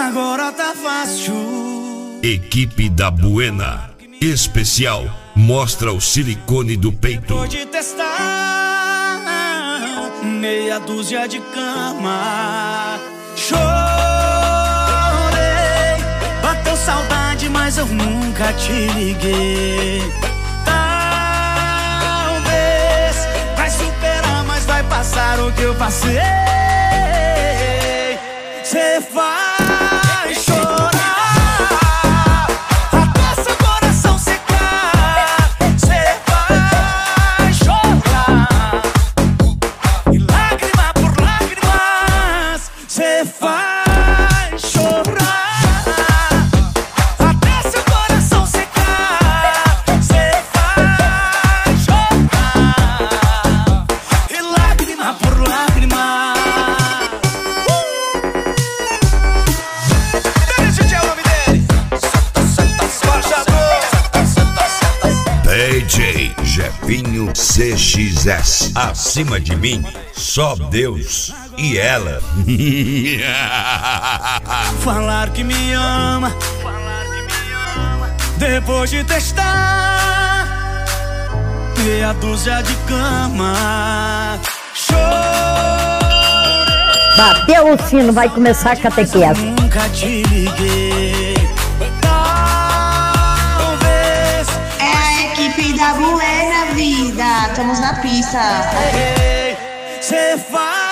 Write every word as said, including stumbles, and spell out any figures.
agora tá fácil. Equipe da Buena. Especial. Mostra o silicone do peito. Depois de testar meia dúzia de cama, chorei, bateu saudade, mas eu nunca te liguei. Talvez vai superar, mas vai passar o que eu passei. Cê vai chorar até seu coração secar. Cê vai chorar e lágrima por lágrimas. Cê vai chorar até seu coração secar. Cê vai chorar e lágrima por lágrima. D J Jefinho C X S. Acima de mim, só Deus e ela. Falar que me ama, depois de testar meia dúzia de cama, chorei. Bateu o sino, vai começar a catequese. Nunca te liguei. É a equipe da Buena, vida. Estamos na pista. Cê faz